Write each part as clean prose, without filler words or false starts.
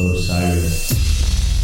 Osiris.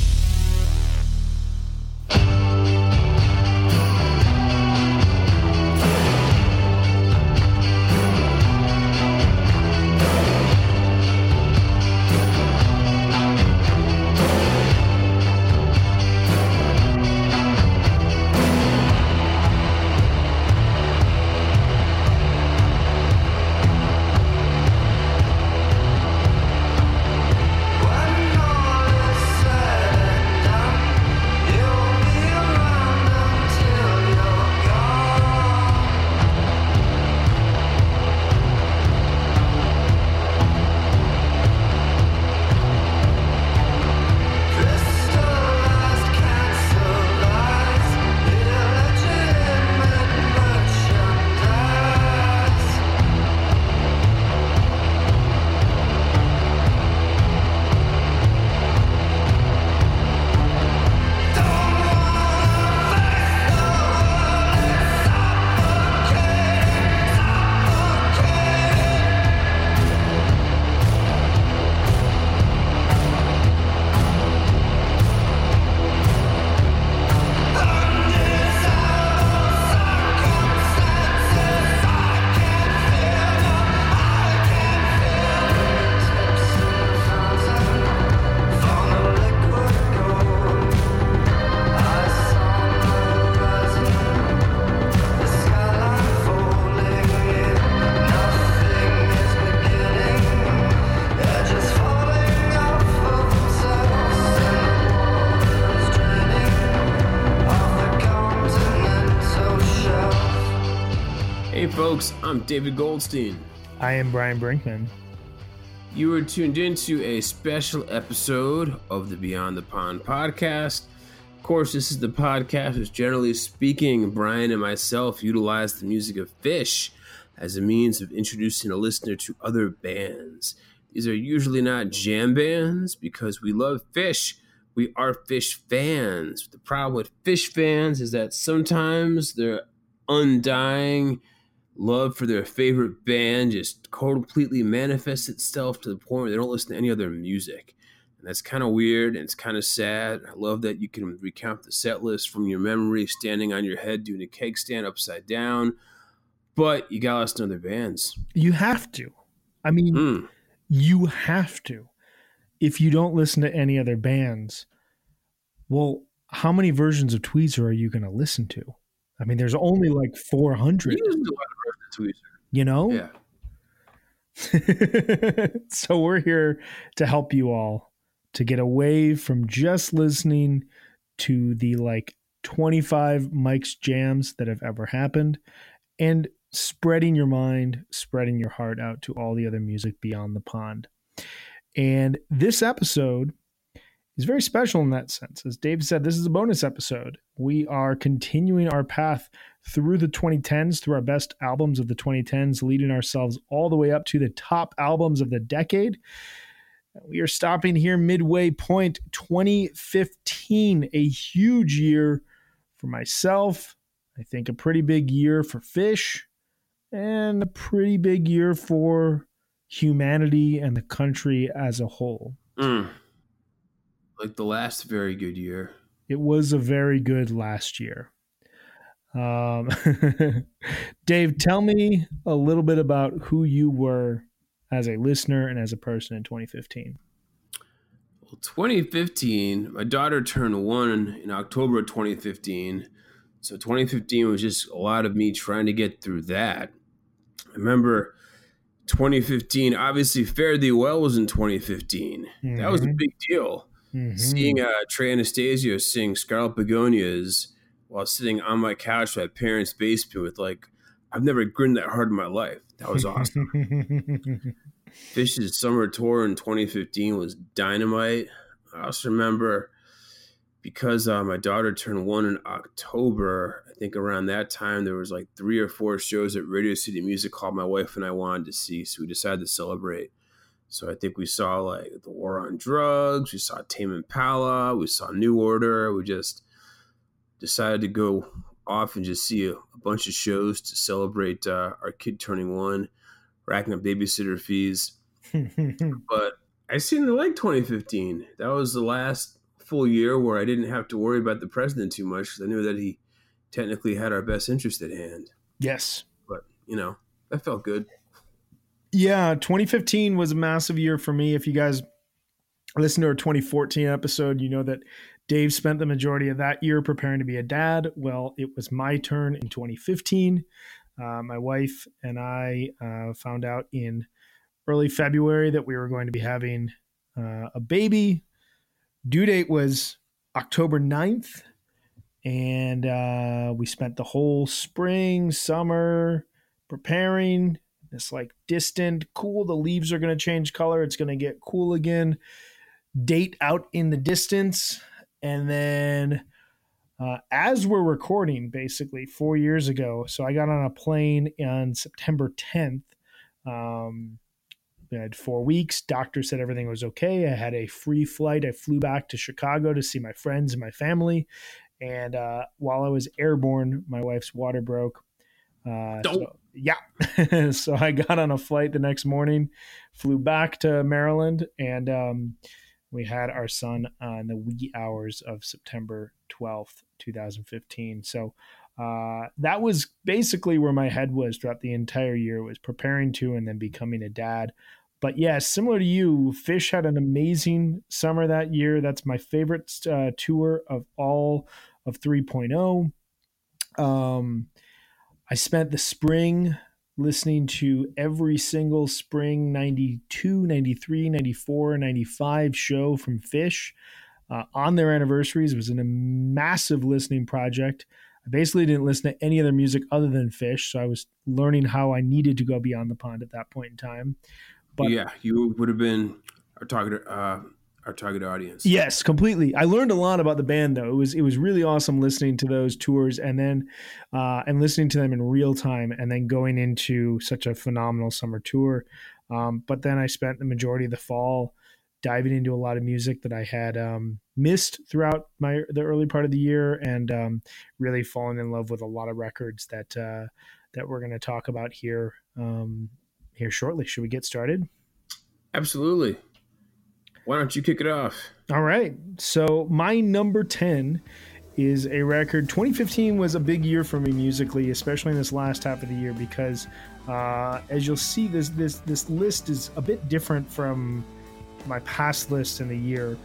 Folks, I'm David Goldstein. I am Brian Brinkman. You are tuned into a special episode of the Beyond the Pond podcast. Of course, this is the podcast which, generally speaking, Brian and myself utilize the music of Phish as a means of introducing a listener to other bands. These are usually not jam bands because we love Phish. We are Phish fans. The problem with Phish fans is that sometimes their undying love for their favorite band just completely manifests itself to the point where they don't listen to any other music. And that's kind of weird and it's kind of sad. I love that you can recount the set list from your memory, standing on your head, doing a keg stand upside down. But you got to listen to other bands. You have to. I mean, you have to. If you don't listen to any other bands, well, how many versions of Tweezer are you going to listen to? I mean, there's only like 400. You know? Yeah. So we're here to help you all to get away from just listening to the like 25 Mike's jams that have ever happened and spreading your mind, spreading your heart out to all the other music beyond the pond. And this episode is very special in that sense. As Dave said, this is a bonus episode. We are continuing our path through the 2010s, through our best albums of the 2010s, leading ourselves all the way up to the top albums of the decade. We are stopping here midway point 2015, a huge year for myself. I think a pretty big year for Phish and a pretty big year for humanity and the country as a whole. Like the last very good year. It was a very good last year. Dave, tell me a little bit about who you were as a listener and as a person in 2015. Well, 2015, my daughter turned 1 in October of 2015. So 2015 was just a lot of me trying to get through that. I remember 2015 obviously fared thee well was in 2015. Mm-hmm. That was a big deal. Mm-hmm. Seeing Trey Anastasio sing Scarlet Begonias while sitting on my couch in my parents' basement with I've never grinned that hard in my life. That was awesome. Phish's summer tour in 2015 was dynamite. I also remember because my daughter turned 1 in October, I think around that time there was 3 or 4 shows at Radio City Music Hall my wife and I wanted to see, so we decided to celebrate. So I think we saw The War on Drugs, we saw Tame Impala, we saw New Order. We just decided to go off and just see a bunch of shows to celebrate our kid turning 1, racking up babysitter fees. But I seem to like 2015. That was the last full year where I didn't have to worry about the president too much because I knew that he technically had our best interest at hand. Yes. But, that felt good. Yeah, 2015 was a massive year for me. If you guys listen to our 2014 episode, you know that Dave spent the majority of that year preparing to be a dad. Well, it was my turn in 2015. My wife and I found out in early February that we were going to be having a baby. Due date was October 9th. And we spent the whole spring, summer preparing. It's like distant, cool. The leaves are going to change color. It's going to get cool again. Date out in the distance. And then as we're recording, basically 4 years ago, so I got on a plane on September 10th. I had 4 weeks. Doctor said everything was okay. I had a free flight. I flew back to Chicago to see my friends and my family. And while I was airborne, my wife's water broke. So I got on a flight the next morning, flew back to Maryland, and we had our son on the wee hours of September 12th, 2015. So that was basically where my head was throughout the entire year, was preparing to and then becoming a dad. But yeah, similar to you, Phish had an amazing summer that year. That's my favorite tour of all of 3.0. I spent the spring listening to every single spring 92, 93, 94, 95 show from Phish on their anniversaries. It was a massive listening project. I basically didn't listen to any other music other than Phish, so I was learning how I needed to go beyond the pond at that point in time. But yeah, you would have been our target audience. Yes, completely. I learned a lot about the band, though. It was really awesome listening to those tours and then and listening to them in real time, and then going into such a phenomenal summer tour. But then I spent the majority of the fall diving into a lot of music that I had missed throughout the early part of the year, and really falling in love with a lot of records that we're going to talk about here shortly. Should we get started? Absolutely. Why don't you kick it off? All right. So my number 10 is a record. 2015 was a big year for me musically, especially in this last half of the year, because as you'll see, this list is a bit different from my past lists in the year.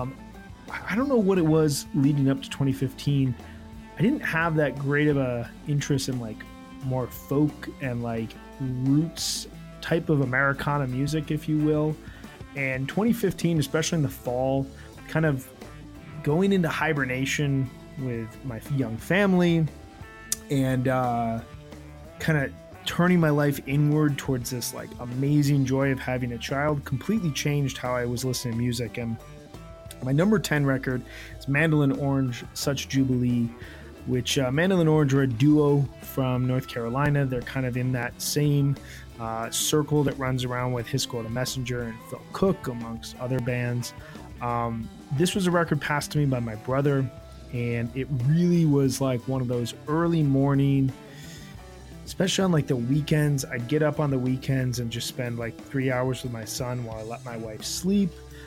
I don't know what it was leading up to 2015. I didn't have that great of a interest in like more folk and like roots type of Americana music, if you will. And 2015, especially in the fall, kind of going into hibernation with my young family and kind of turning my life inward towards this like amazing joy of having a child completely changed how I was listening to music. And my number 10 record is Mandolin Orange, Such Jubilee, which Mandolin Orange are a duo from North Carolina. They're kind of in that same circle that runs around with Hisco the Messenger and Phil Cook, amongst other bands. This was a record passed to me by my brother, and it really was like one of those early morning, especially on like the weekends. I'd get up on the weekends and just spend like 3 hours with my son while I let my wife sleep,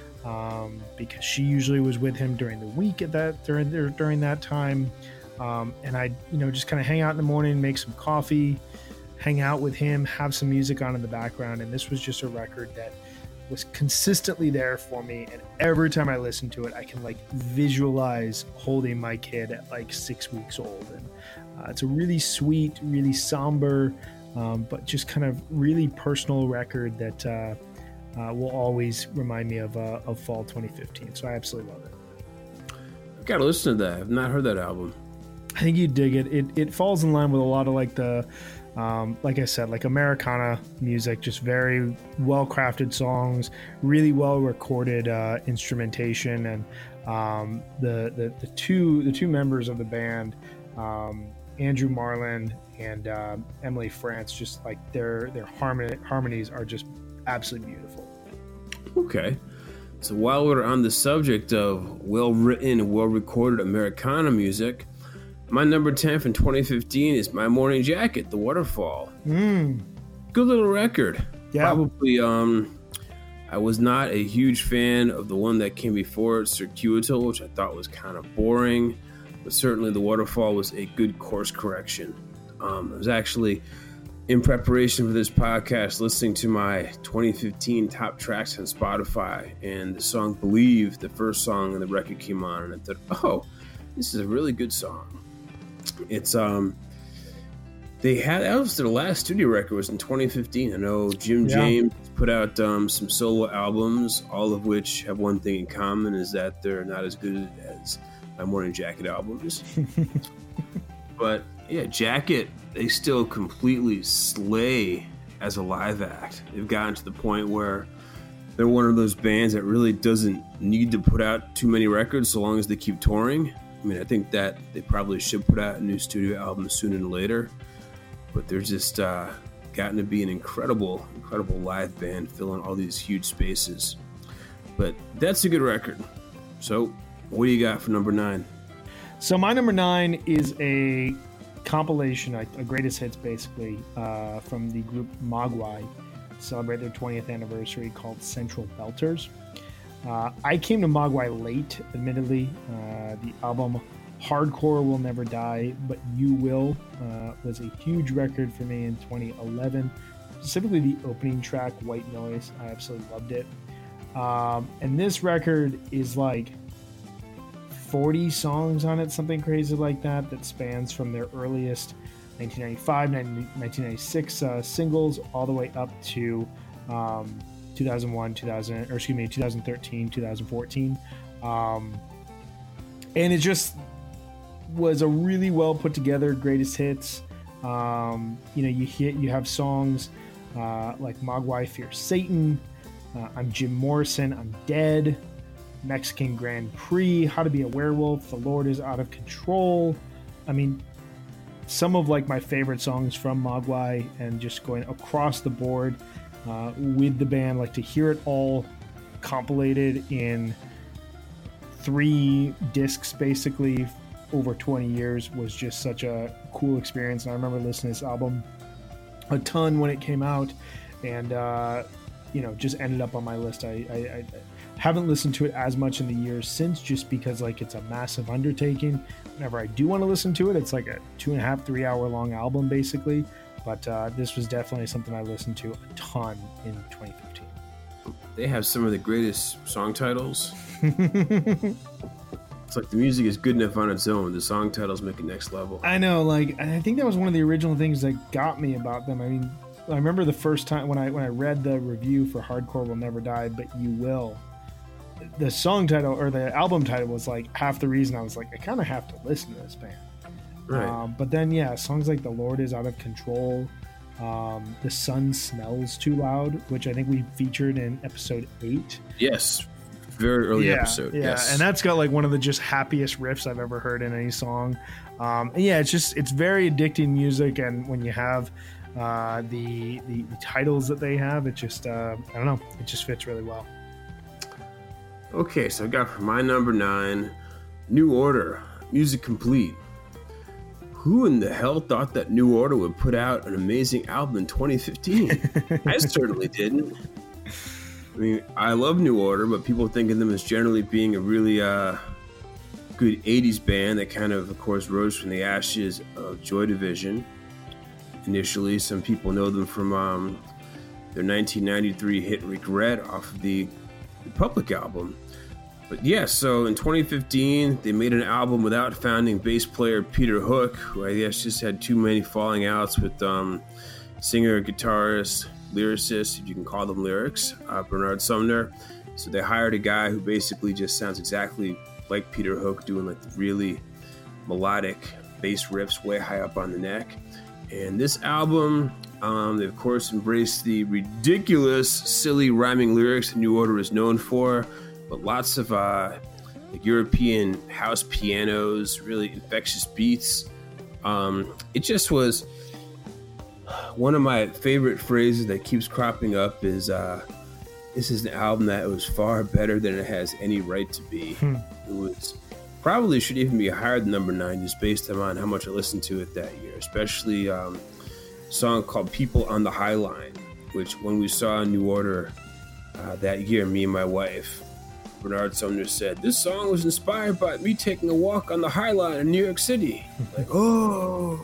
because she usually was with him during the week during that time. And I'd just kind of hang out in the morning, make some coffee, hang out with him, have some music on in the background. And this was just a record that was consistently there for me. And every time I listen to it, I can like visualize holding my kid at like 6 weeks old. And it's a really sweet, really somber, but just kind of really personal record that will always remind me of fall 2015. So I absolutely love it. I've got to listen to that. I've not heard that album. I think you dig it. It falls in line with a lot of like the, like I said, like Americana music, just very well crafted songs, really well recorded instrumentation, and the two members of the band, Andrew Marlin and Emily France, just like their harmonies are just absolutely beautiful. Okay. So while we're on the subject of well-written, well-recorded Americana music, my number 10 from 2015 is My Morning Jacket, The Waterfall. Good little record. Yeah. Probably I was not a huge fan of the one that came before it, Circuital, which I thought was kind of boring, but certainly The Waterfall was a good course correction. I was actually, in preparation for this podcast, listening to my 2015 top tracks on Spotify, and the song Believe, the first song on the record, came on, and I thought, oh, this is a really good song. It's, that was their last studio record, was in 2015. I know Jim James put out some solo albums, all of which have one thing in common, is that they're not as good as my Morning Jacket albums. But yeah, Jacket, they still completely slay as a live act. They've gotten to the point where they're one of those bands that really doesn't need to put out too many records so long as they keep touring. I mean, I think that they probably should put out a new studio album sooner than later, but they're just gotten to be an incredible live band filling all these huge spaces. But that's a good record. So what do you got for number 9? So my number 9 is a compilation, a greatest hits basically, from the group Mogwai to celebrate their 20th anniversary, called Central Belters. I came to Mogwai late, admittedly. The album Hardcore Will Never Die, But You Will was a huge record for me in 2011. Specifically the opening track, White Noise. I absolutely loved it. And this record is like 40 songs on it, something crazy like that spans from their earliest 1995, 1996 singles all the way up to 2013, 2014. And it just was a really well put together greatest hits. You have songs like Mogwai Fear Satan, I'm Jim Morrison, I'm Dead, Mexican Grand Prix, How to Be a Werewolf, The Lord is Out of Control. I mean, some of like my favorite songs from Mogwai, and just going across the board with the band, like to hear it all compilated in 3 discs basically over 20 years was just such a cool experience. And I remember listening to this album a ton when it came out, and just ended up on my list. I haven't listened to it as much in the years since, just because like it's a massive undertaking. Whenever I do want to listen to it, it's like a 2.5-3 hour long album basically. But this was definitely something I listened to a ton in 2015. They have some of the greatest song titles. It's like the music is good enough on its own. The song titles make it next level. I know, like, I think that was one of the original things that got me about them. I mean, I remember the first time when I read the review for Hardcore Will Never Die, But You Will, the song title or the album title was like half the reason I was like, I kind of have to listen to this band. Right. But then, songs like The Lord is Out of Control, The Sun Smells Too Loud, which I think we featured in episode 8. Yes. Very early episode. Yeah. Yes. And that's got like one of the just happiest riffs I've ever heard in any song. It's very addicting music. And when you have the titles that they have, it just, I don't know, it just fits really well. Okay, so I got for my number 9, New Order, Music Complete. Who in the hell thought that New Order would put out an amazing album in 2015? I certainly didn't. I mean, I love New Order, but people think of them as generally being a really good 80s band that kind of course, rose from the ashes of Joy Division. Initially, some people know them from their 1993 hit Regret off of the Republic album. But yeah, so in 2015, they made an album without founding bass player Peter Hook, who I guess just had too many falling outs with singer, guitarist, lyricist, if you can call them lyrics, Bernard Sumner. So they hired a guy who basically just sounds exactly like Peter Hook, doing like the really melodic bass riffs way high up on the neck. And this album, they of course embraced the ridiculous, silly rhyming lyrics that New Order is known for, but lots of like European house pianos, really infectious beats. It just was one of my favorite phrases that keeps cropping up is this is an album that was far better than it has any right to be. It was probably should even be higher than number 9, just based on how much I listened to it that year, especially a song called People on the High Line, which when we saw New Order that year, me and my wife. Bernard Sumner said, "This song was inspired by me taking a walk on the High Line in New York City." Like, oh.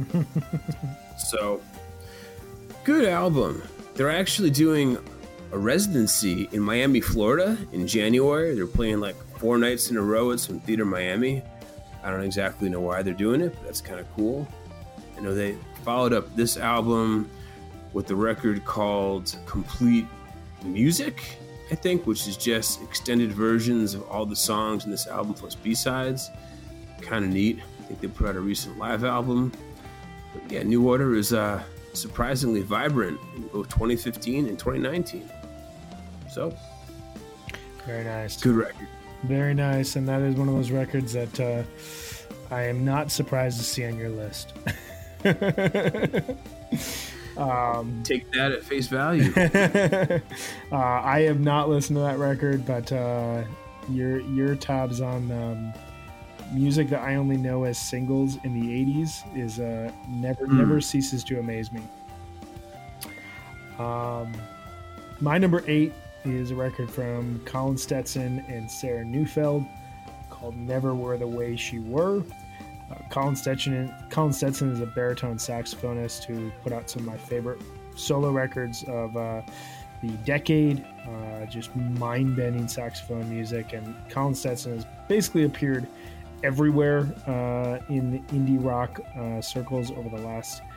So, good album. They're actually doing a residency in Miami, Florida in January. They're playing like 4 nights in a row at some theater in Miami. I don't exactly know why they're doing it, but that's kind of cool. I know they followed up this album with the record called Complete Music, I think, which is just extended versions of all the songs in this album plus B-sides. Kind of neat. I think they put out a recent live album. But yeah, New Order is surprisingly vibrant in both 2015 and 2019. So, very nice. Good record. Very nice, and that is one of those records that I am not surprised to see on your list. Take that at face value. I have not listened to that record, but your tabs on music that I only know as singles in the 80s is never ceases to amaze me. My number 8 is a record from Colin Stetson and Sarah Neufeld called Never Were the Way She Were. Colin Stetson is a baritone saxophonist who put out some of my favorite solo records of the decade, just mind-bending saxophone music. And Colin Stetson has basically appeared everywhere in the indie rock circles over the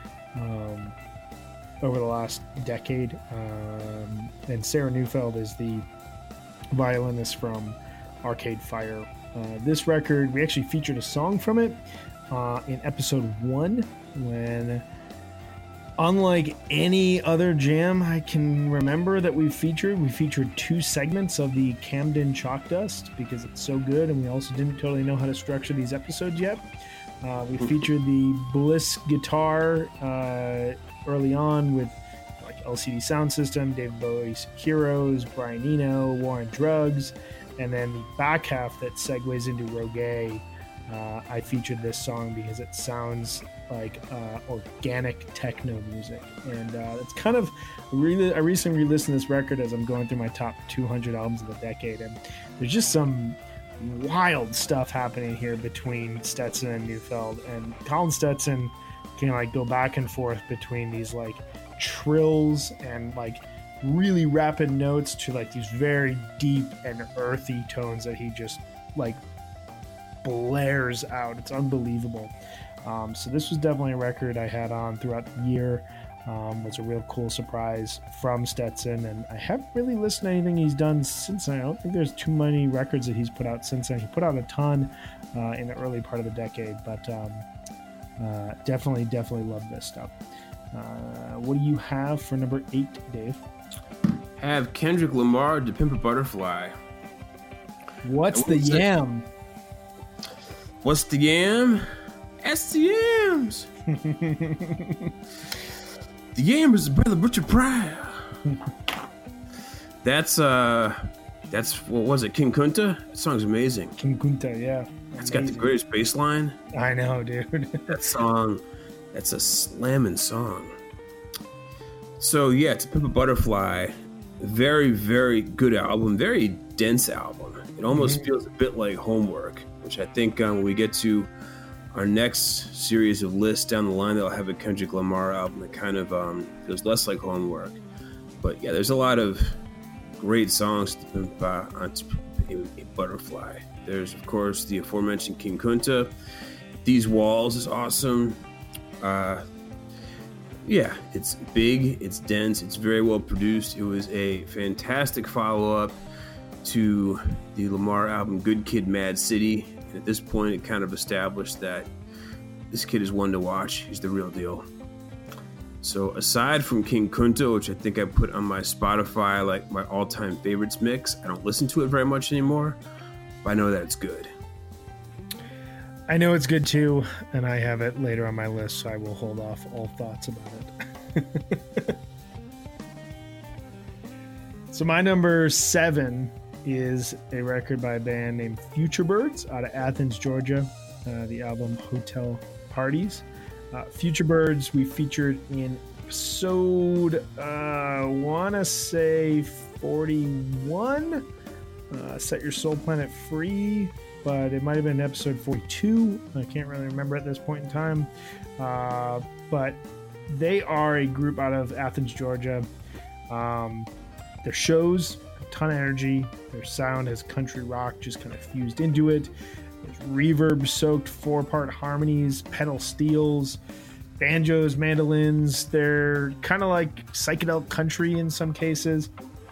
last decade. And Sarah Neufeld is the violinist from Arcade Fire. This record, we actually featured a song from it in episode 1 when, unlike any other jam I can remember that we featured 2 segments of the Camden Chalk Dust because it's so good, and we also didn't totally know how to structure these episodes yet. We featured the Bliss guitar early on with like LCD Sound System, David Bowie's Heroes, Brian Eno, War on Drugs, and then the back half that segues into Reggae. I featured this song because it sounds like organic techno music, and it's kind of I recently re-listened to this record as I'm going through my top 200 albums of the decade, and there's just some wild stuff happening here between Stetson and Neufeld. And Colin Stetson can like go back and forth between these like trills and like really rapid notes to like these very deep and earthy tones that he just like blares out. It's unbelievable. So this was definitely a record I had on throughout the year. Was a real cool surprise from Stetson, and I haven't really listened to anything he's done since then. I don't think there's too many records that he's put out since then. He put out a ton in the early part of the decade, but definitely love this stuff. What do you have for number 8, Dave? Have Kendrick Lamar, To Pimp a Butterfly. What's the yam? What's the yam? That's the yams. The yam is the brother Butcher Pryor. That's what was it? King Kunta? That song's amazing. King Kunta, yeah. It's got the greatest bass line. I know, dude. That song, that's a slamming song. So yeah, To Pimp a Butterfly, very, very good album, very dense album. It almost feels a bit like homework, which I think when we get to our next series of lists down the line, they'll have a Kendrick Lamar album that kind of feels less like homework. But yeah, there's a lot of great songs to pimp on a Butterfly. There's, of course, the aforementioned King Kunta. These Walls is awesome. Yeah, it's big, it's dense, it's very well produced. It was a fantastic follow-up to the Lamar album Good Kid, Mad City. And at this point, it kind of established that this kid is one to watch. He's the real deal. So aside from King Kunta, which I think I put on my Spotify, like my all-time favorites mix, I don't listen to it very much anymore, but I know that it's good. I know it's good too, and I have it later on my list, so I will hold off all thoughts about it. So my number 7 is a record by a band named Futurebirds out of Athens, Georgia. The album Hotel Parties. Futurebirds we featured in episode, I want to say 41. Set Your Soul Planet Free, but it might have been episode 42. I can't really remember at this point in time. But they are a group out of Athens, Georgia. Their shows, a ton of energy. Their sound has country rock just kind of fused into it. There's reverb-soaked 4-part harmonies, pedal steels, banjos, mandolins. They're kind of like psychedelic country in some cases.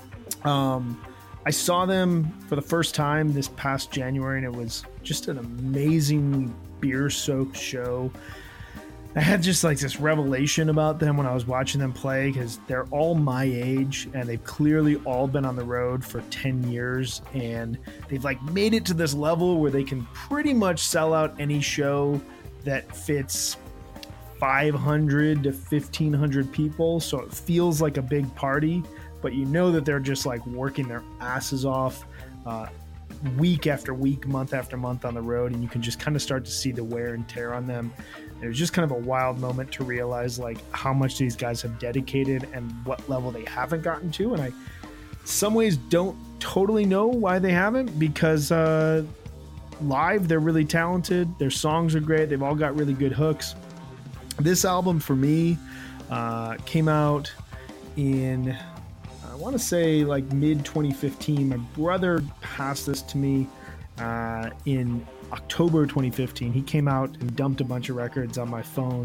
I saw them for the first time this past January, and it was just an amazing beer-soaked show. I had just like this revelation about them when I was watching them play, because they're all my age and they've clearly all been on the road for 10 years, and they've like made it to this level where they can pretty much sell out any show that fits 500 to 1,500 people. So it feels like a big party, but you know that they're just like working their asses off week after week, month after month on the road, and you can just kind of start to see the wear and tear on them. It was just kind of a wild moment to realize like how much these guys have dedicated and what level they haven't gotten to. And I, in some ways, don't totally know why they haven't, because live they're really talented. Their songs are great. They've all got really good hooks. This album for me came out in, I want to say like mid 2015. My brother passed this to me in October 2015. He came out and dumped a bunch of records on my phone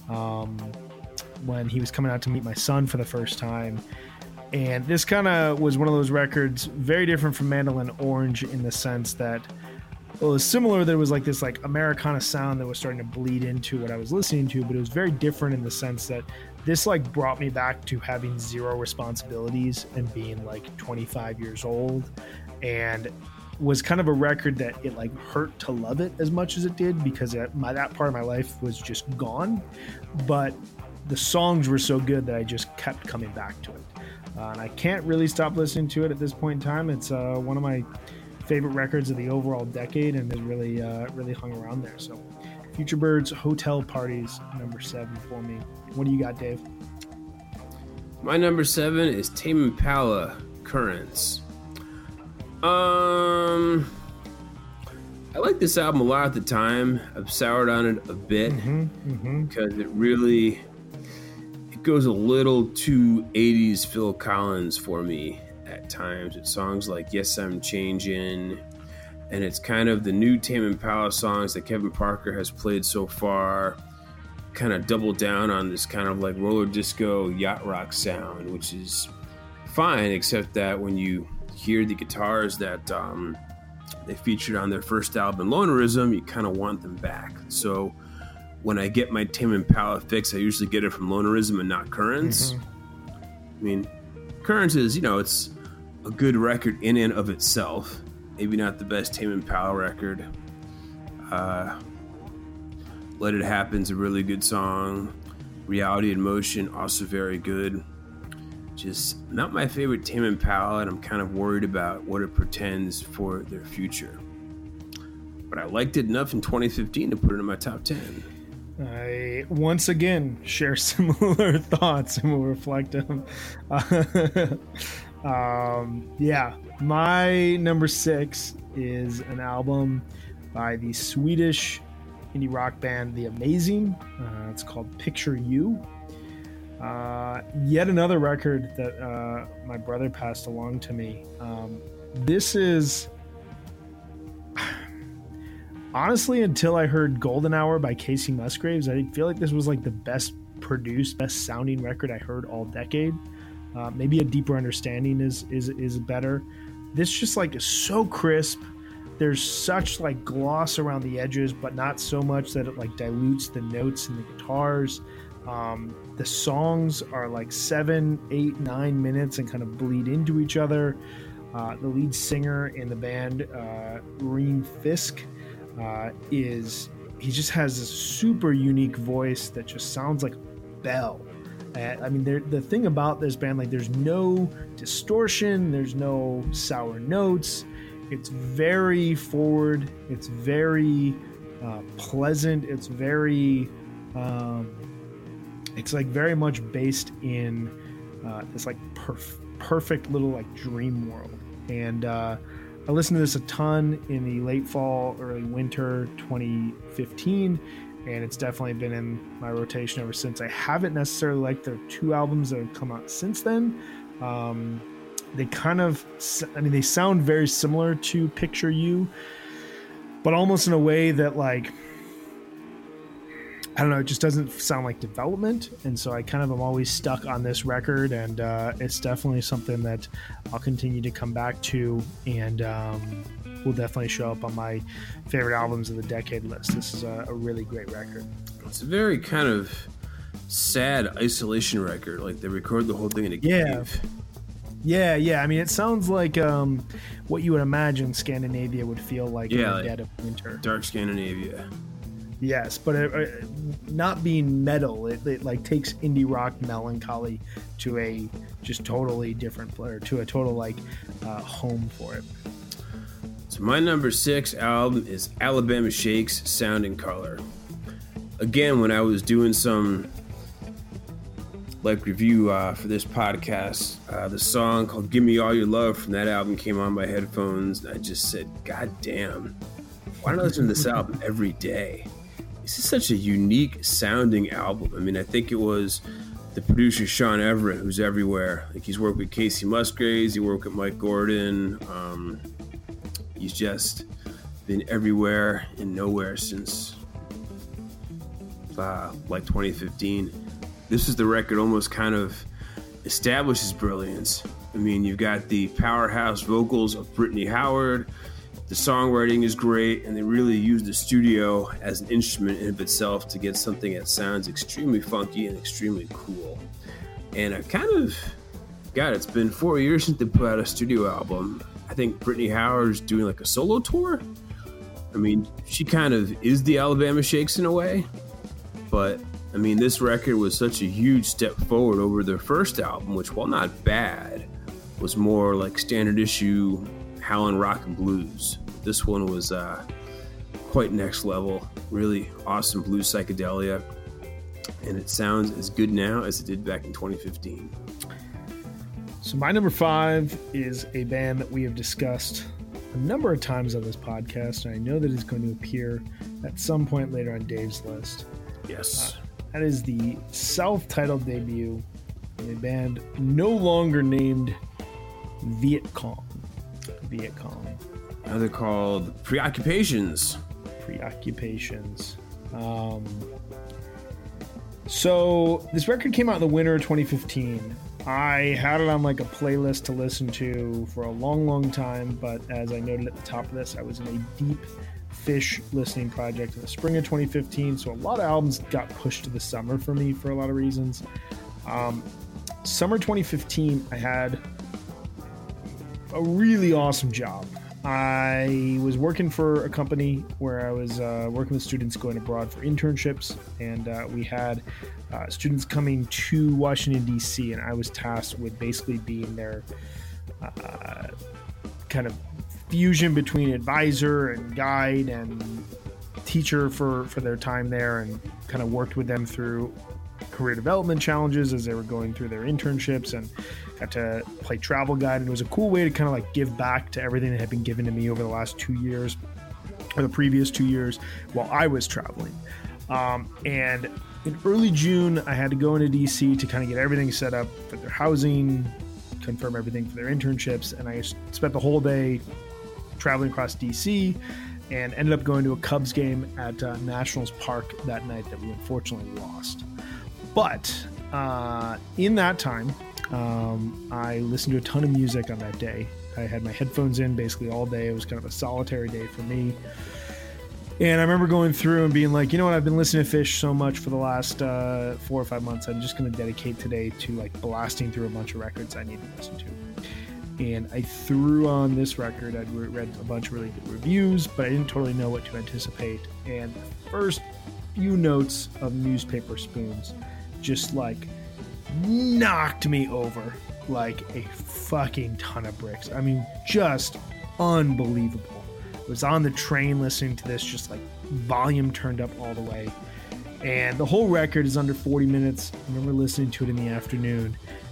when he was coming out to meet my son for the first time. And this kind of was one of those records, very different from Mandolin Orange in the sense that, well, it was similar. There was like this like Americana sound that was starting to bleed into what I was listening to, but it was very different in the sense that this like brought me back to having zero responsibilities and being like 25 years old, and was kind of a record that it like hurt to love it as much as it did, because that part of my life was just gone. But the songs were so good that I just kept coming back to it. And I can't really stop listening to it at this point in time. It's one of my favorite records of the overall decade, and has really hung around there. So Future Birds Hotel Parties, number 7 for me. What do you got, Dave? My number 7 is Tame Impala, Currents. I liked this album a lot at the time. I've soured on it a bit because it goes a little too 80s Phil Collins for me at times. It's songs like Yes, I'm Changing, and it's kind of the new Tame Impala songs that Kevin Parker has played so far, kind of double down on this kind of like roller disco yacht rock sound, which is fine, except that when you hear the guitars that they featured on their first album, Lonerism, you kind of want them back. So when I get my Tame Impala fix, I usually get it from Lonerism and not Currents. I mean, Currents is, it's a good record in and of itself. Maybe not the best Tame Impala record. Let It Happen's a really good song. Reality in Motion, also very good. Just not my favorite Tame Impala, and I'm kind of worried about what it pretends for their future. But I liked it enough in 2015 to put it in my top 10. I once again share similar thoughts, and will reflect them. My number 6 is an album by the Swedish indie rock band The Amazing. It's called Picture You. Yet another record that my brother passed along to me. This is honestly, until I heard Golden Hour by Casey Musgraves, I feel like this was like the best produced, best sounding record I heard all decade. Maybe A Deeper Understanding is better. This just like is so crisp. There's such like gloss around the edges, but not so much that it like dilutes the notes and the guitars. The songs are like 7, 8, 9 minutes and kind of bleed into each other. The lead singer in the band, Reen Fisk, he just has this super unique voice that just sounds like a bell. I mean, the thing about this band, like, there's no distortion, there's no sour notes. It's very forward. It's very pleasant. It's very, it's like very much based in this like perfect little like dream world. And I listened to this a ton in the late fall, early winter 2015, and it's definitely been in my rotation ever since. I haven't necessarily liked their 2 albums that have come out since then. They kind of, they sound very similar to Picture You, but almost in a way that, like, I don't know, it just doesn't sound like development. And so I kind of am always stuck on this record, and it's definitely something that I'll continue to come back to, and will definitely show up on my favorite albums of the decade list. This is a really great record. It's a very kind of sad isolation record. Like, they record the whole thing in a cave. Yeah. I mean, it sounds like what you would imagine Scandinavia would feel like in the dead of winter. Dark Scandinavia. Yes, but not being metal, it like takes indie rock melancholy to a just totally different player, to a total like home for it. So my number 6 album is Alabama Shakes, Sound and Color. Again, when I was doing some like review for this podcast, the song called Give Me All Your Love from that album came on my headphones, and I just said, God damn, why don't I listen to this album every day? This is such a unique sounding album. I mean, I think it was the producer Sean Everett, who's everywhere. Like, he's worked with Casey Musgraves, he worked with Mike Gordon. He's just been everywhere and nowhere since like 2015. This is the record almost kind of establishes brilliance. I mean, you've got the powerhouse vocals of Brittany Howard. The songwriting is great, and they really use the studio as an instrument in of itself to get something that sounds extremely funky and extremely cool. And I've kind of, God, it's been 4 years since they put out a studio album. I think Brittany Howard's doing like a solo tour. I mean, she kind of is the Alabama Shakes in a way, but I mean, this record was such a huge step forward over their first album, which, while not bad, was more like standard issue Howlin' Rock and Blues. This one was quite next level, really awesome blues psychedelia, and it sounds as good now as it did back in 2015. So my number 5 is a band that we have discussed a number of times on this podcast, and I know that it's going to appear at some point later on Dave's list. Yes. That is the self-titled debut of a band no longer named Viet Cong. Now they're called Preoccupations. So this record came out in the winter of 2015. I had it on like a playlist to listen to for a long time, but as I noted at the top of this, I was in a deep Fish listening project in the spring of 2015, so a lot of albums got pushed to the summer for me for a lot of reasons. Summer 2015, I had a really awesome job. I was working for a company where I was working with students going abroad for internships, and we had students coming to Washington, D.C., and I was tasked with basically being their kind of fusion between advisor and guide and teacher for their time there, and kind of worked with them through career development challenges as they were going through their internships, and got to play travel guide. And it was a cool way to kind of like give back to everything that had been given to me over the last 2 years, or the previous 2 years while I was traveling. And in early June, I had to go into DC to kind of get everything set up for their housing, confirm everything for their internships. And I spent the whole day traveling across DC, and ended up going to a Cubs game at Nationals Park that night that we unfortunately lost. But in that time, I listened to a ton of music on that day. I had my headphones in basically all day. It was kind of a solitary day for me. And I remember going through and being like, you know what, I've been listening to Fish so much for the last 4 or 5 months. I'm just going to dedicate today to like blasting through a bunch of records I need to listen to. And I threw on this record. I'd read a bunch of really good reviews, but I didn't totally know what to anticipate. And the first few notes of Newspaper Spoons just like knocked me over like a fucking ton of bricks. I mean, just unbelievable. I was on the train listening to this, just like volume turned up all the way. And the whole record is under 40 minutes. I remember listening to it in the afternoon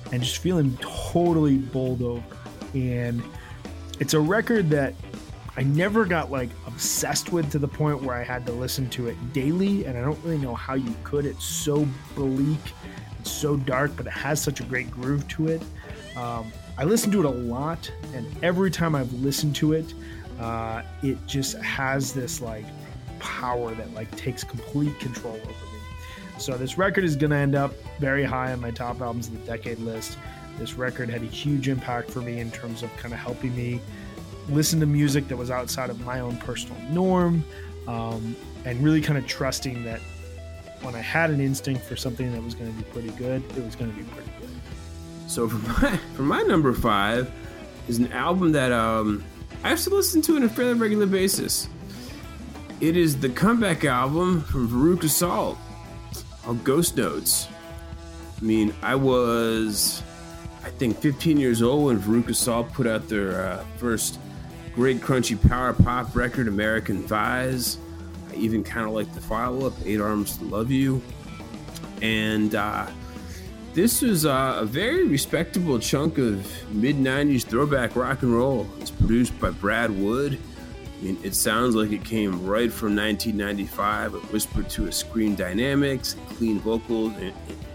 and just feeling totally bowled over. And it's a record that I never got like obsessed with to the point where I had to listen to it daily, and I don't really know how you could. It's so bleak, it's so dark, but it has such a great groove to it. I listen to it a lot, and every time I've listened to it, it just has this like power that like takes complete control over me. So this record is going to end up very high on my top albums of the decade list. This record had a huge impact for me in terms of kind of helping me listen to music that was outside of my own personal norm, and really kind of trusting that when I had an instinct for something that was going to be pretty good, it was going to be pretty good. So for my number 5 is an album that I have to listen to on a fairly regular basis. It is the comeback album from Veruca Salt, called Ghost Notes. I mean, I was, I think, 15 years old when Veruca Salt put out their first great crunchy power pop record, American Thighs. I even kind of like the follow-up, 8 Arms to Love You. And this was a very respectable chunk of mid-90s throwback rock and roll. It's produced by Brad Wood. I mean, it sounds like it came right from 1995 with Whispered to a Scream Dynamics, and clean vocals, and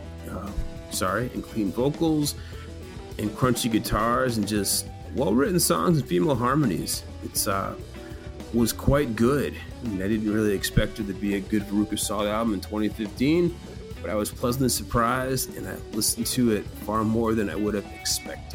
crunchy guitars, and just well-written songs and female harmonies. It's was quite good. I mean, I didn't really expect it to be a good Veruca Salt album in 2015, but I was pleasantly surprised, and I listened to it far more than I would have expected.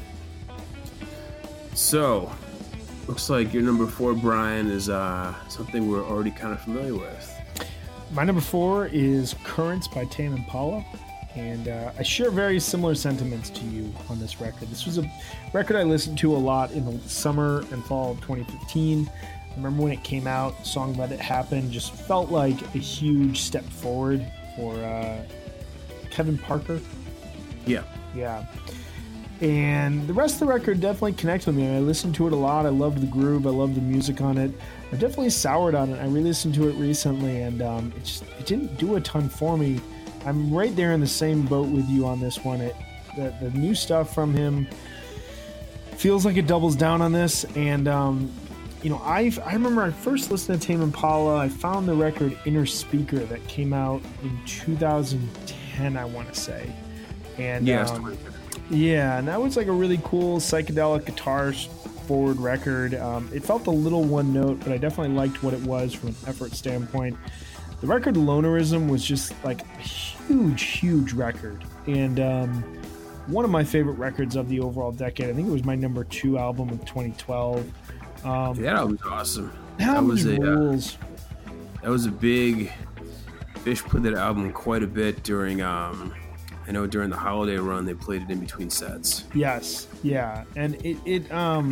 So, looks like your number 4, Brian, is something we're already kind of familiar with. My number 4 is Currents by Tame Impala. And I share very similar sentiments to you on this record. This was a record I listened to a lot in the summer and fall of 2015. I remember when it came out, the song Let It Happen just felt like a huge step forward for Kevin Parker. Yeah. And the rest of the record definitely connected with me. I listened to it a lot. I loved the groove. I loved the music on it. I definitely soured on it. I re-listened to it recently, and it didn't do a ton for me. I'm right there in the same boat with you on this one. The new stuff from him feels like it doubles down on this. And, I remember I first listened to Tame Impala. I found the record Inner Speaker that came out in 2010, I want to say. And and that was like a really cool psychedelic guitar forward record. It felt a little one note, but I definitely liked what it was from an effort standpoint. The record Lonerism was just like a huge record, and one of my favorite records of the overall decade. I think it was my number 2 album of 2012. That album was awesome. That was rules. That was a big Fish put that album quite a bit during I know during the holiday run they played it in between sets. Yes, yeah, and it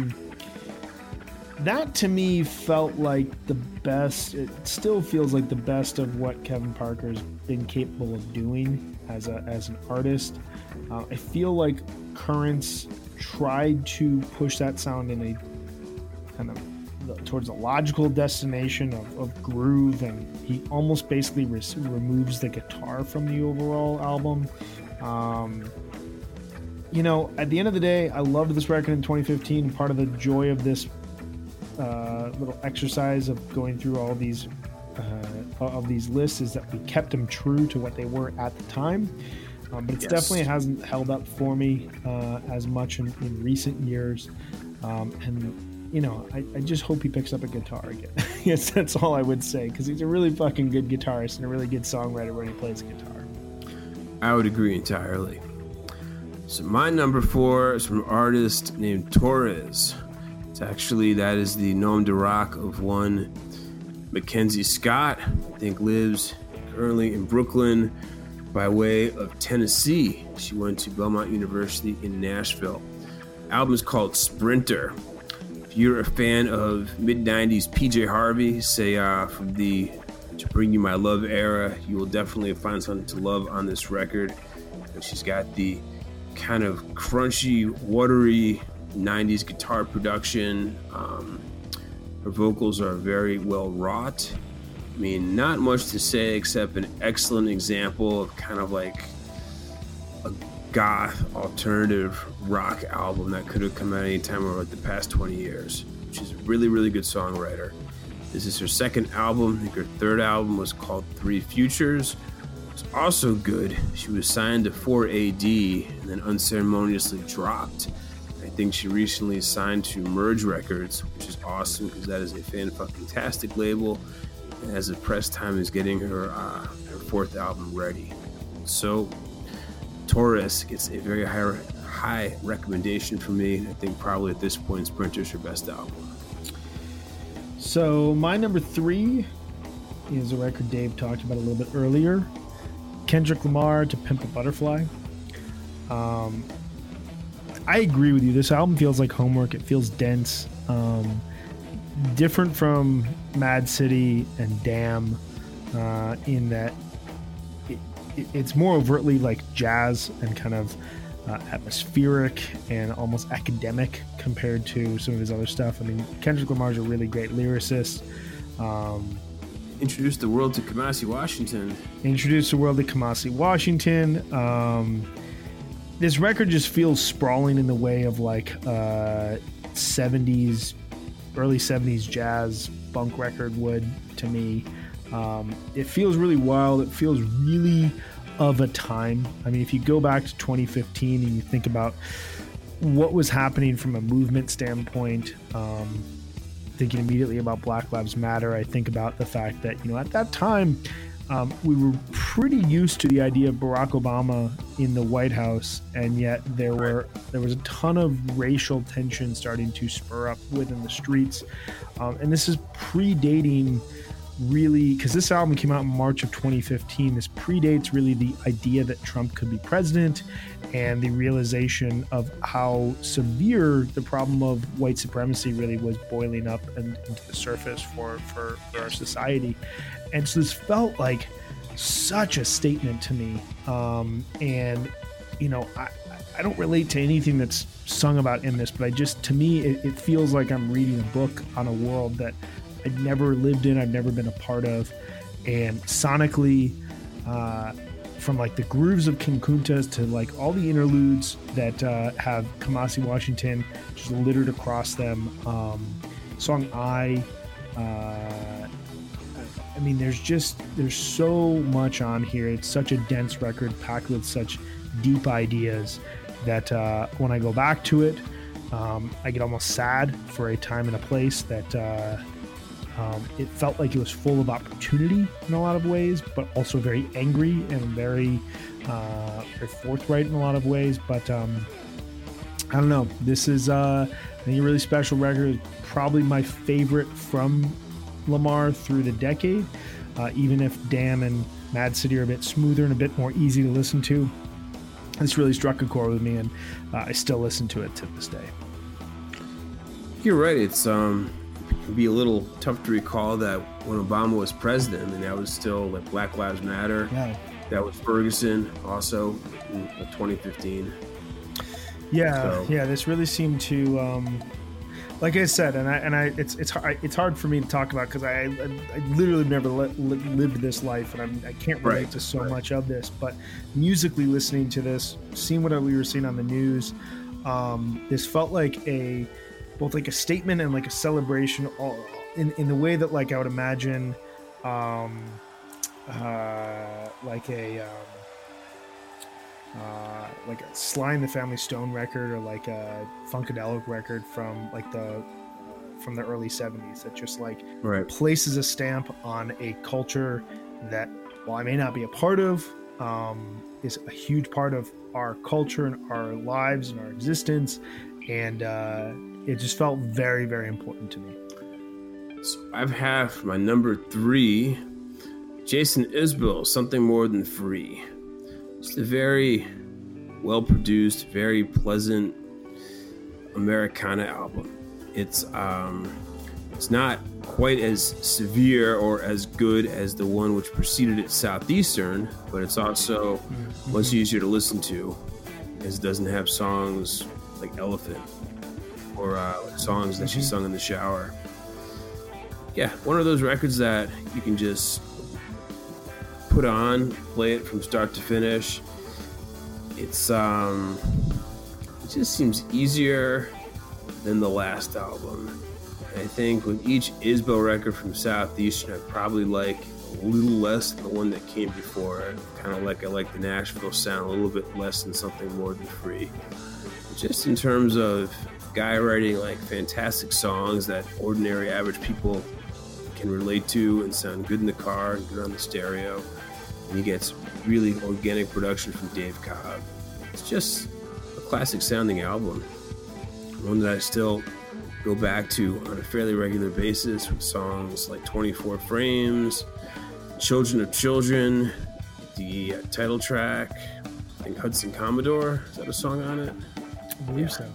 that to me felt like the best. It still feels like the best of what Kevin Parker's been capable of doing as an artist. I feel like Currents tried to push that sound in a kind of towards a logical destination of groove, and he almost basically removes the guitar from the overall album. At the end of the day, I loved this record in 2015. Part of the joy of this little exercise of going through all these of these lists is that we kept them true to what they were at the time, but it definitely hasn't held up for me as much in recent years, I just hope he picks up a guitar again. Yes, that's all I would say, because he's a really fucking good guitarist and a really good songwriter when he plays guitar. I would agree entirely. So my number 4 is from an artist named Torres. That is the nom de rock of one Mackenzie Scott. I think lives currently in Brooklyn by way of Tennessee. She went to Belmont University in Nashville. The album is called Sprinter. If you're a fan of mid-90s PJ Harvey, say from the To Bring You My Love era, you will definitely find something to love on this record. And she's got the kind of crunchy, watery 90s guitar production. Her vocals are very well wrought. I mean, not much to say except an excellent example of kind of like a goth alternative rock album that could have come out any time over like the past 20 years. She's a really, really good songwriter. This is her second album. I think her third album was called Three Futures. It's also good. She was signed to 4AD and then unceremoniously dropped. I think she recently signed to Merge Records, which is awesome because that is a fan-fucking-tastic label. And as the press time is getting her fourth album ready. So Taurus gets a very high recommendation from me. I think probably at this point Sprinter's her best album. So my number 3 is a record Dave talked about a little bit earlier. Kendrick Lamar, To Pimp a Butterfly. I agree with you. This album feels like homework. It feels dense. Different from Mad City and Damn in that it's more overtly like jazz and kind of atmospheric and almost academic compared to some of his other stuff. I mean, Kendrick Lamar's a really great lyricist. Introduced the world to Kamasi Washington. This record just feels sprawling in the way of like 70s, early 70s jazz funk record would to me. It feels really wild. It feels really of a time. I mean, if you go back to 2015 and you think about what was happening from a movement standpoint, thinking immediately about Black Lives Matter, I think about the fact that, you know, at that time, we were pretty used to the idea of Barack Obama in the White House, and yet there was a ton of racial tension starting to spur up within the streets. And this is predating really, because this album came out in March of 2015. This predates really the idea that Trump could be president and the realization of how severe the problem of white supremacy really was boiling up and into the surface for our society. And so this felt like such a statement to me. And, you know, I don't relate to anything that's sung about in this, but to me, it feels like I'm reading a book on a world that I'd never lived in, I've never been a part of. And sonically, from like the grooves of King Kuntas to like all the interludes that have Kamasi Washington just littered across them. Song I mean, there's so much on here. It's such a dense record packed with such deep ideas that when I go back to it, I get almost sad for a time and a place that it felt like it was full of opportunity in a lot of ways, but also very angry and very forthright in a lot of ways. But I don't know. This is I think a really special record. Probably my favorite from Lamar through the decade, even if Damn and Mad City are a bit smoother and a bit more easy to listen to. This really struck a chord with me, and I still listen to it to this day. You're right. It's it'd be a little tough to recall that when Obama was president, I mean, that was still like Black Lives Matter. Yeah. That was Ferguson also in 2015. Yeah, yeah. This really seemed to, like I said, it's hard for me to talk about because I literally never lived this life, and I can't relate to so much of this. But musically, listening to this, seeing what we were seeing on the news, this felt like both like a statement and like a celebration, all in the way that like I would imagine, like a Sly and the Family Stone record, or like a Funkadelic record from the early 70s that just like places a stamp on a culture that, while I may not be a part of, is a huge part of our culture and our lives and our existence. And it just felt very, very important to me. So I have my number 3, Jason Isbell, Something More Than Free. It's a very well-produced, very pleasant Americana album. It's not quite as severe or as good as the one which preceded it, Southeastern, but it's also much easier to listen to, as it doesn't have songs like Elephant or songs that she sung in the shower. Yeah, one of those records that you can just put on, play it from start to finish. It's it just seems easier than the last album. I think with each Isbell record from Southeastern, I probably like a little less than the one that came before it. Kind of like I like the Nashville sound a little bit less than Something More Than Free. Just in terms of guy writing like fantastic songs that ordinary average people can relate to and sound good in the car and good on the stereo. And he gets really organic production from Dave Cobb. It's just a classic sounding album. One that I still go back to on a fairly regular basis with songs like 24 Frames, Children of Children, the title track, I think Hudson Commodore, is that a song on it? I believe so.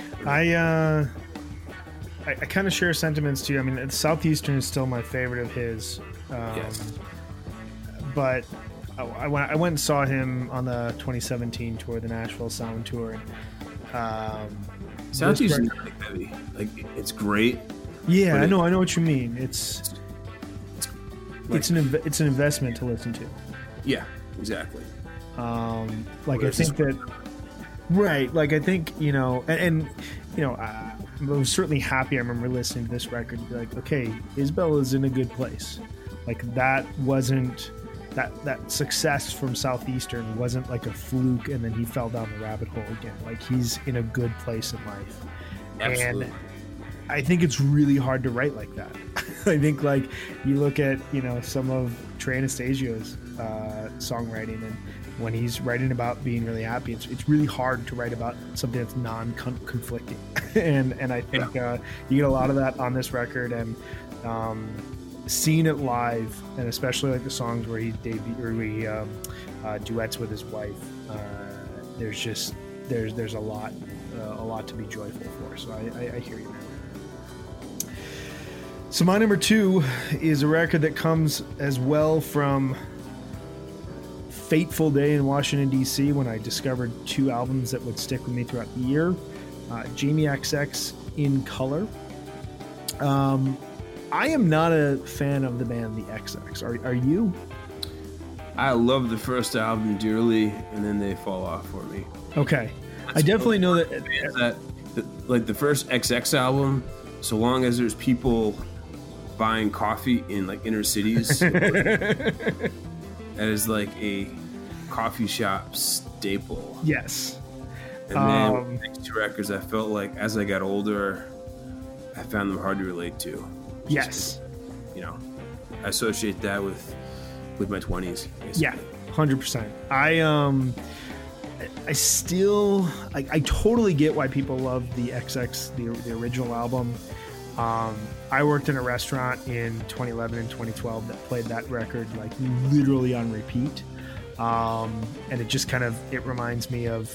I kind of share sentiments too. I mean, Southeastern is still my favorite of his. Yes. But I went and saw him on the 2017 tour, the Nashville Sound Tour. Southeastern is really heavy. Like, it's great. Yeah, I know what you mean. It's an investment to listen to. Yeah, exactly. Like I think that, right? Like I think and I was certainly happy. I remember listening to this record and be like, okay, Isbell is in a good place. Like that wasn't that success from Southeastern wasn't like a fluke and then he fell down the rabbit hole again. Like he's in a good place in life. Absolutely. And I think it's really hard to write like that. I think like you look at some of Trey Anastasio's songwriting, and when he's writing about being really happy, it's really hard to write about something that's non-conflicting. and I think you get a lot of that on this record, and seeing it live, and especially like the songs where he duets with his wife. There's a lot to be joyful for. So I hear you, man. So my number 2 is a record that comes as well from fateful day in Washington, D.C. when I discovered 2 albums that would stick with me throughout the year. Jamie XX, In Color. I am not a fan of the band The XX. Are you? I love the first album dearly, and then they fall off for me. Okay. I definitely know that like the first XX album, so long as there's people buying coffee in like inner cities, that is like a coffee shop staple. Yes. And then the next 2 records, I felt like as I got older, I found them hard to relate to. Yes. I associate that with my 20s. Basically. Yeah, 100%. I totally get why people love the XX, the original album. I worked in a restaurant in 2011 and 2012 that played that record like literally on repeat. And it just it reminds me of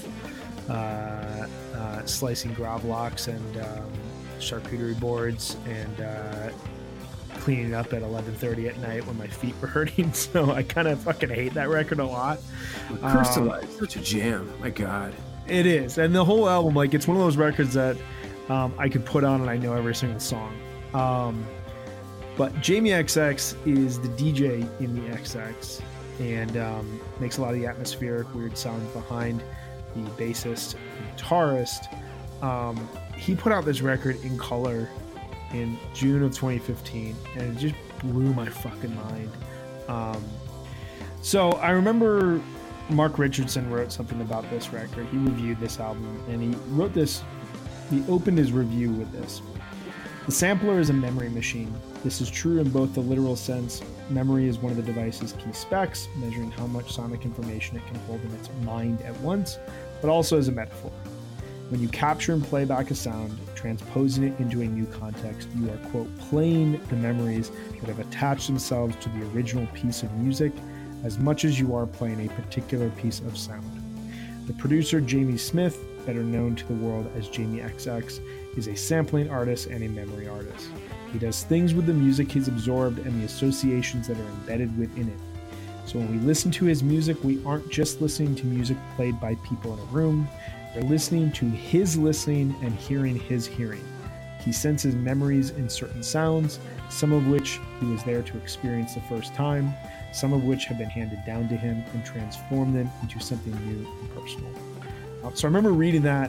slicing gravlax and charcuterie boards and cleaning up at 11:30 at night when my feet were hurting. So I kind of fucking hate that record a lot. Crystallize, such a jam. My God. It is. And the whole album, like it's one of those records that I could put on and I know every single song. But Jamie XX is the DJ in the XX and makes a lot of the atmospheric weird sound behind the bassist and guitarist. He put out this record In Color in June of 2015 and it just blew my fucking mind. So I remember Mark Richardson wrote something about this record. He reviewed this album and he opened his review with this. The sampler is a memory machine. This is true in both the literal sense. Memory is one of the device's key specs, measuring how much sonic information it can hold in its mind at once, but also as a metaphor. When you capture and play back a sound, transposing it into a new context, you are, quote, playing the memories that have attached themselves to the original piece of music as much as you are playing a particular piece of sound. The producer, Jamie Smith, better known to the world as Jamie XX, is a sampling artist and a memory artist. He does things with the music he's absorbed and the associations that are embedded within it. So when we listen to his music, we aren't just listening to music played by people in a room. We're listening to his listening and hearing his hearing. He senses memories in certain sounds, some of which he was there to experience the first time, some of which have been handed down to him and transformed them into something new and personal. So I remember reading that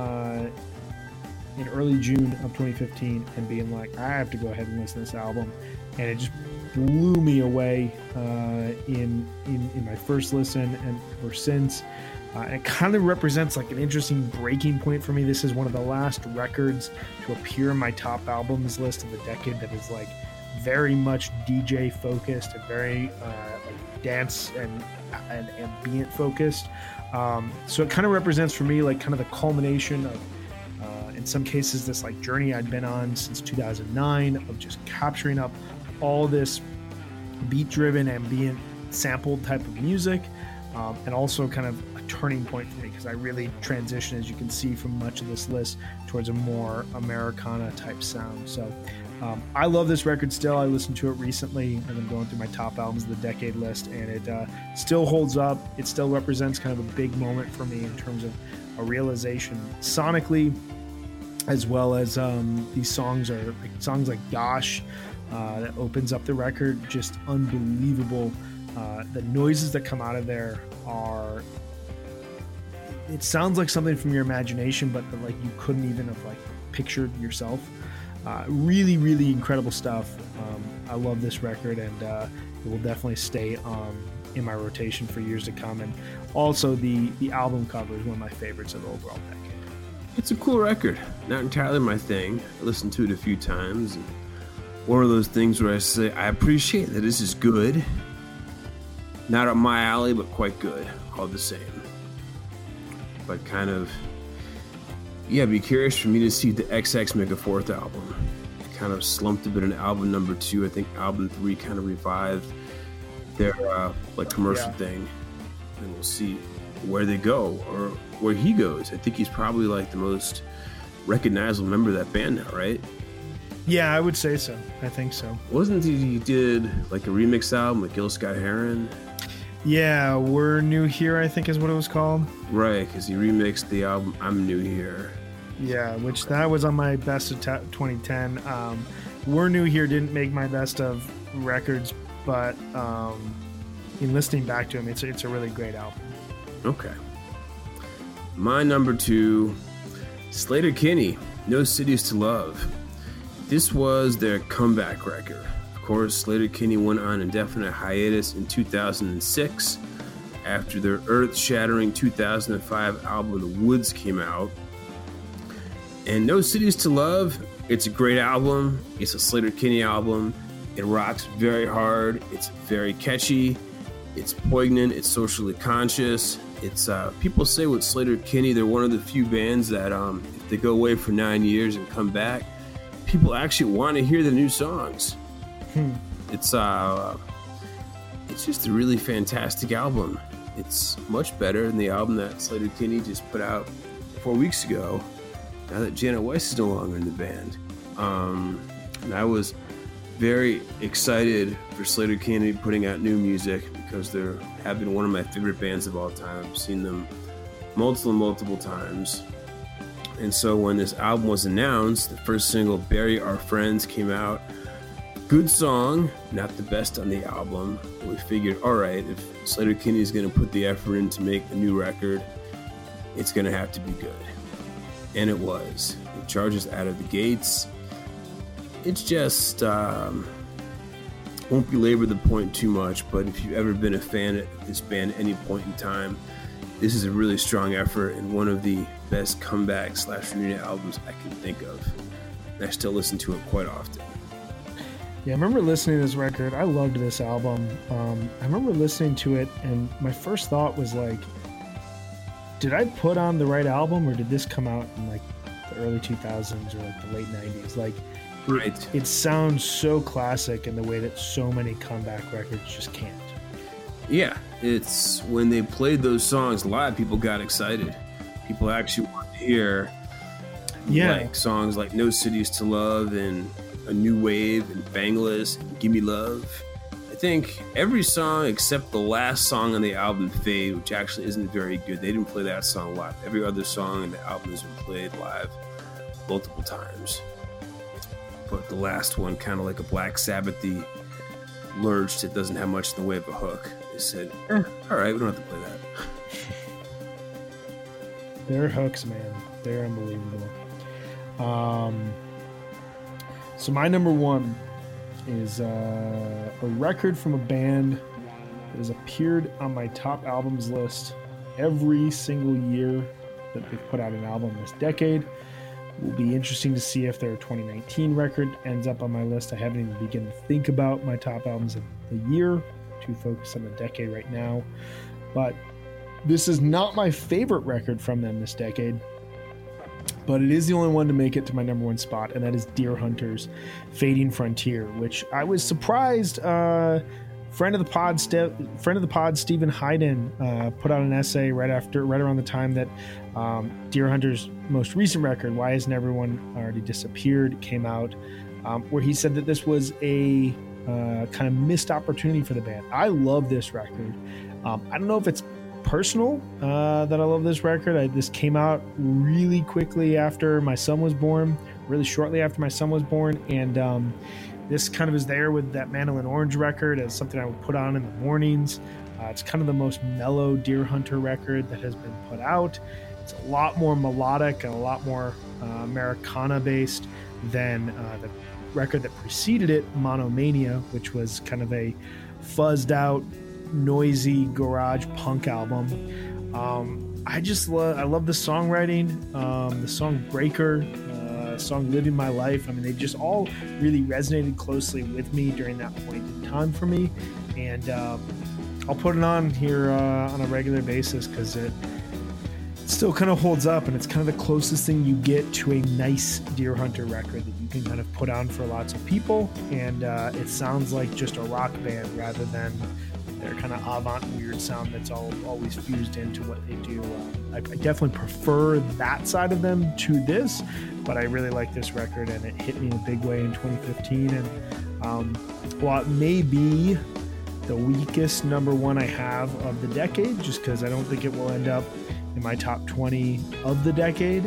in early June of 2015 and being like, I have to go ahead and listen to this album. And it just blew me away in my first listen and ever since. It kind of represents like an interesting breaking point for me. This is one of the last records to appear in my top albums list of the decade that is like very much DJ focused and very like dance and ambient focused. So it kind of represents for me like kind of the culmination of in some cases this like journey I'd been on since 2009 of just capturing up all this beat driven ambient sampled type of music, and also kind of a turning point for me because I really transitioned, as you can see from much of this list, towards a more Americana type sound. So I love this record still. I listened to it recently and I'm going through my top albums of the decade list, and it still holds up. It still represents kind of a big moment for me in terms of a realization sonically, as well as these songs are like songs like Gosh that opens up the record, just unbelievable. The noises that come out of there are, it sounds like something from your imagination, but that like you couldn't even have like pictured yourself. Really, really incredible stuff. I love this record, and it will definitely stay in my rotation for years to come. And also the album cover is one of my favorites of the overall decade. It's a cool record. Not entirely my thing. I listened to it a few times. And one of those things where I say, I appreciate that this is good. Not up my alley, but quite good. All the same. But kind of, yeah, be curious for me to see the XX make a fourth album. It kind of slumped a bit in album number 2. I think album 3 kind of revived their like commercial thing. And we'll see where they go or where he goes. I think he's probably like the most recognizable member of that band now, right? Yeah, I would say so. I think so. Wasn't he did like a remix album with Gil Scott-Heron? Yeah, We're New Here, I think is what it was called. Right, because he remixed the album I'm New Here. Yeah, which that was on my best of 2010. We're New Here didn't make my best of records, but in listening back to him, it's a really great album. Okay. My number 2, Sleater-Kinney, No Cities to Love. This was their comeback record. Of course, Sleater-Kinney went on indefinite hiatus in 2006 after their earth-shattering 2005 album The Woods came out. And No Cities to Love, it's a great album. It's a Sleater-Kinney album. It rocks very hard. It's very catchy. It's poignant. It's socially conscious. It's people say with Sleater-Kinney, they're one of the few bands that if they go away for 9 years and come back, people actually want to hear the new songs. It's just a really fantastic album. It's much better than the album that Sleater-Kinney just put out 4 weeks ago, now that Janet Weiss is no longer in the band. And I was very excited for Sleater-Kinney putting out new music because they have been one of my favorite bands of all time. I've seen them multiple times. And so when this album was announced, the first single, Bury Our Friends, came out. Good song, not the best on the album. But we figured, all right, if Sleater-Kinney is going to put the effort in to make a new record, it's going to have to be good. And it was. It charges out of the gates. It's just, won't belabor the point too much, but if you've ever been a fan of this band at any point in time, this is a really strong effort and one of the best comeback/reunion albums I can think of. And I still listen to it quite often. Yeah, I remember listening to this record. I loved this album. I remember listening to it, and my first thought was like, did I put on the right album, or did this come out in like the early 2000s or like the late 90s? Like, Right. It sounds so classic in the way that so many comeback records just can't. Yeah, it's when they played those songs live, people got excited. People actually want to hear like songs like No Cities to Love and A New Wave and Bangless and Gimme Love. I think every song except the last song on the album, Fade, which actually isn't very good. They didn't play that song live. Every other song in the album has been played live multiple times. but the last one, kind of like a Black Sabbath-y lurched. It doesn't have much in the way of a hook. They said, all right, we don't have to play that. Their hooks, man, they're unbelievable. So my number one is a record from a band that has appeared on my top albums list every single year that they've put out an album this decade. It will be interesting to see if their 2019 record ends up on my list. I haven't even begun to think about my top albums of the year, to focus on the decade right now. But this is not my favorite record from them this decade, but it is the only one to make it to my number one spot, and that is Deerhunter's Fading Frontier, which I was surprised. Friend of the pod, Stephen Hayden, put out an essay right around the time that Deerhunter's most recent record, Why Hasn't Everyone Already Disappeared, came out, where he said that this was a kind of missed opportunity for the band. I love this record. I don't know if it's personal that I love this record. This came out really quickly after my son was born, really shortly after my son was born, and this kind of is there with that Mandolin Orange record as something I would put on in the mornings. It's kind of the most mellow Deerhunter record that has been put out. It's a lot more melodic and a lot more Americana based than the record that preceded it, Monomania, which was kind of a fuzzed out, noisy garage punk album. I love the songwriting, the song Breaker, song Living My Life. I mean, they just all really resonated closely with me during that point in time for me, and I'll put it on here on a regular basis because it still kind of holds up, and it's kind of the closest thing you get to a nice Deerhunter record that you can kind of put on for lots of people, and it sounds like just a rock band rather than their kind of avant weird sound that's always fused into what they do. I definitely prefer that side of them to this, but I really like this record, and it hit me in a big way in 2015. And while it may be the weakest number one I have of the decade, just because I don't think it will end up in my top 20 of the decade,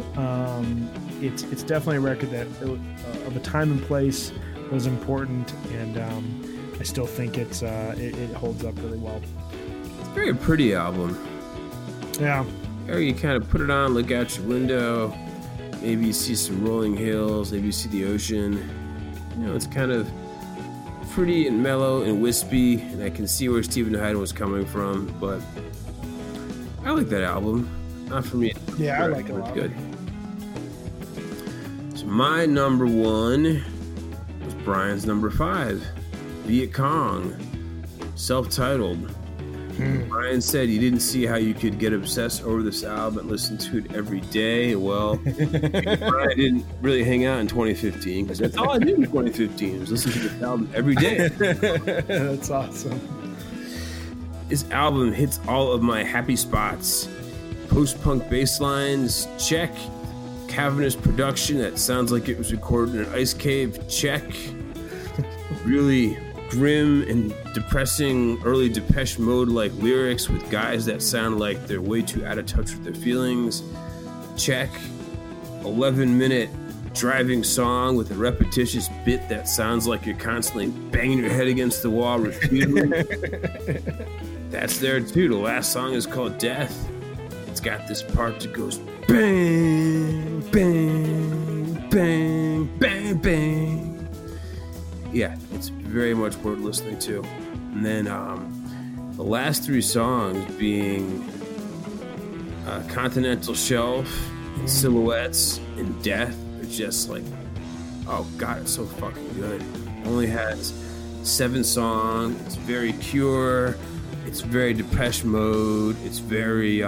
it's definitely a record that of a time and place was important, and I still think it holds up really well. It's a very pretty album. Yeah. Or you kind of put it on, look out your window, maybe you see some rolling hills, maybe you see the ocean. You know, it's kind of pretty and mellow and wispy, and I can see where Stephen Hayden was coming from, but I like that album. Not for me. Yeah, I like it a lot. Good. So my number one was Brian's number 5, Viet Cong, self-titled. Brian said he didn't see how you could get obsessed over this album and listen to it every day. Well, Brian didn't really hang out in 2015 because that's all I did in 2015 was listen to this album every day. That's awesome. This album hits all of my happy spots. Post-punk bass lines, check. Cavernous production that sounds like it was recorded in an ice cave, check. Really grim and depressing early Depeche Mode like lyrics with guys that sound like they're way too out of touch with their feelings, check. 11-minute driving song with a repetitious bit that sounds like you're constantly banging your head against the wall repeatedly. That's there too. The last song is called Death. It's got this part that goes bang, bang, bang, bang, bang. Yeah, it's very much worth listening to. And then the last 3 songs being Continental Shelf, and Silhouettes, and Death are just like, oh god, it's so fucking good. It only has 7 songs. It's very Cure. It's very Depeche Mode. It's very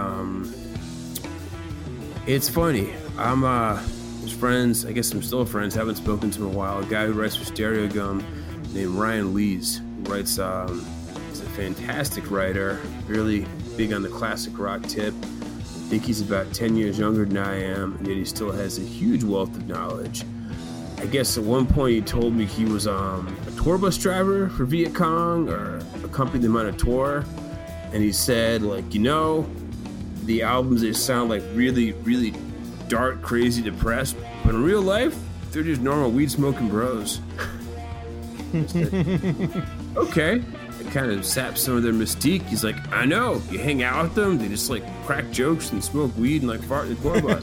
it's funny. I'm was friends, I guess I'm still friends, haven't spoken to him in a while. A guy who writes for Stereo Gum named Ryan Lees, who writes, he's a fantastic writer, really big on the classic rock tip. I think he's about 10 years younger than I am, and yet he still has a huge wealth of knowledge. I guess at one point he told me he was a tour bus driver for Viet Cong, or accompanied them on a tour, and he said, like, you know, the albums, they sound like really, really dark, crazy, depressed, but in real life, They're just normal weed smoking bros. Okay. It kind of saps some of their mystique. He's like, I know. You hang out with them, they just like crack jokes and smoke weed and like fart in the tour bus.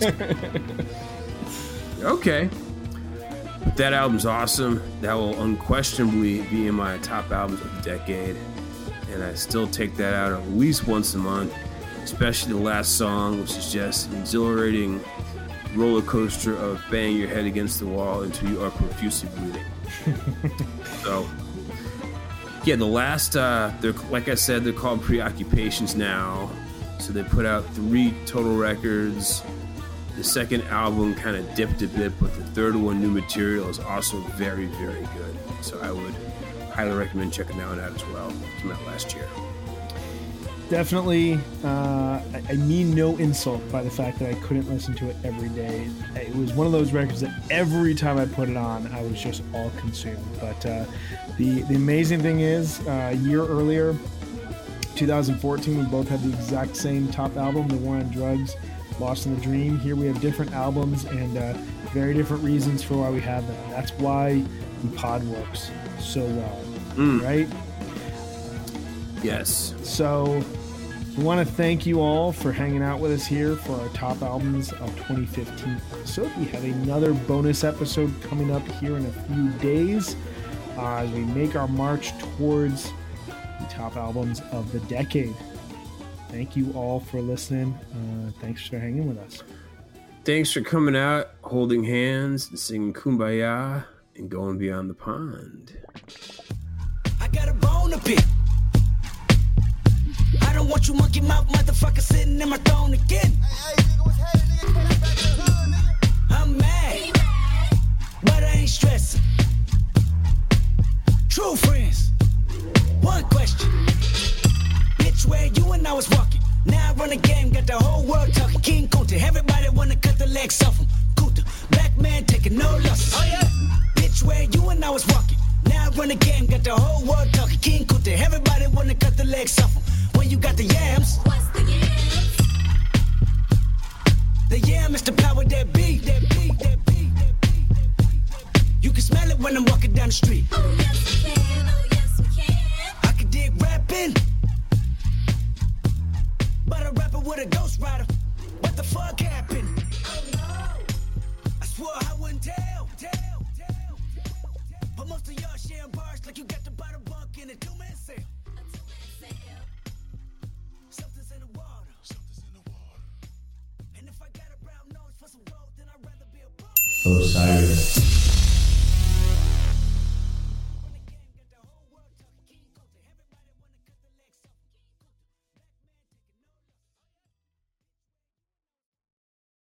Okay. But that album's awesome. That will unquestionably be in my top albums of the decade. And I still take that out at least once a month, especially the last song, which is just an exhilarating roller coaster of banging your head against the wall until you are profusely bleeding. So, yeah, the last, they're, like I said, they're called Preoccupations now. So they put out 3 total records. The second album kind of dipped a bit, but the third one, New Material, is also very, very good. So I would highly recommend checking that one out as well. It came out last year. Definitely, I mean no insult by the fact that I couldn't listen to it every day. It was one of those records that every time I put it on, I was just all consumed. But the amazing thing is, a year earlier, 2014, we both had the exact same top album, The War on Drugs, Lost in the Dream. Here we have different albums and very different reasons for why we have them. That's why the pod works so well, right? Yes. So we want to thank you all for hanging out with us here for our top albums of 2015 episode. We have another bonus episode coming up here in a few days as we make our march towards the top albums of the decade. Thank you all for listening. Thanks for hanging with us. Thanks for coming out, holding hands, and singing Kumbaya, and going beyond the pond. I got a bone to pick. I don't want you monkey mouth motherfucker sitting in my throne again. I'm mad, but I ain't stressing. True friends, one question. Bitch, where you and I was walking. Now I run the game, got the whole world talking. King Kunta, everybody wanna cut the legs off him. Kunta, black man taking no losses. Oh yeah. Bitch, where you and I was walking. Now I run the game, got the whole world talking. King Kunta, everybody wanna cut the legs off him. When you got the yams. What's the yams? The yam is the power that beat, that beat, that beat, that beat, that beat, that beat. You can smell it when I'm walking down the street. Oh yes we can, oh yes we can. I can dig rapping, but a rapper with a ghost rider. What the fuck happened? Oh no. I swore I wouldn't tell. But most of y'all sharing bars like you got the bottom bunk in a 2-man cell. Something's in the water. And if I got a brown nose for some gold, then I'd rather be a bum. Osiris.